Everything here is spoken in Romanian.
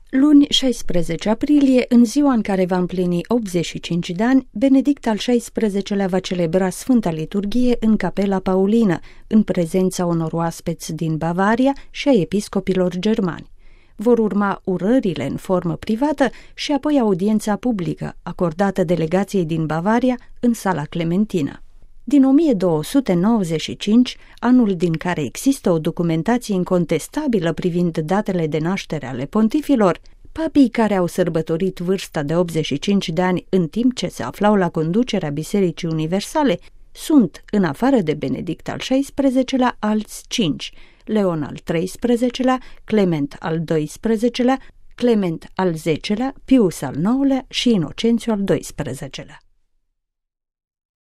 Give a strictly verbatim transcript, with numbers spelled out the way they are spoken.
Luni, șaisprezece aprilie, în ziua în care va împlini optzeci și cinci de ani, Benedict al șaisprezecelea va celebra Sfânta Liturghie în Capela Paulină, în prezența unor oaspeți din Bavaria și a episcopilor germani. Vor urma urările în formă privată și apoi audiența publică, acordată delegației din Bavaria în Sala Clementina. Din o mie două sute nouăzeci și cinci, anul din care există o documentație incontestabilă privind datele de naștere ale pontifilor, papii care au sărbătorit vârsta de optzeci și cinci de ani în timp ce se aflau la conducerea Bisericii Universale sunt, în afară de Benedict al șaisprezecelea, alți cinci: Leon al treisprezecelea, Clement al doisprezecelea, Clement al zecelea, Pius al nouălea și Inocențiu al doisprezecelea.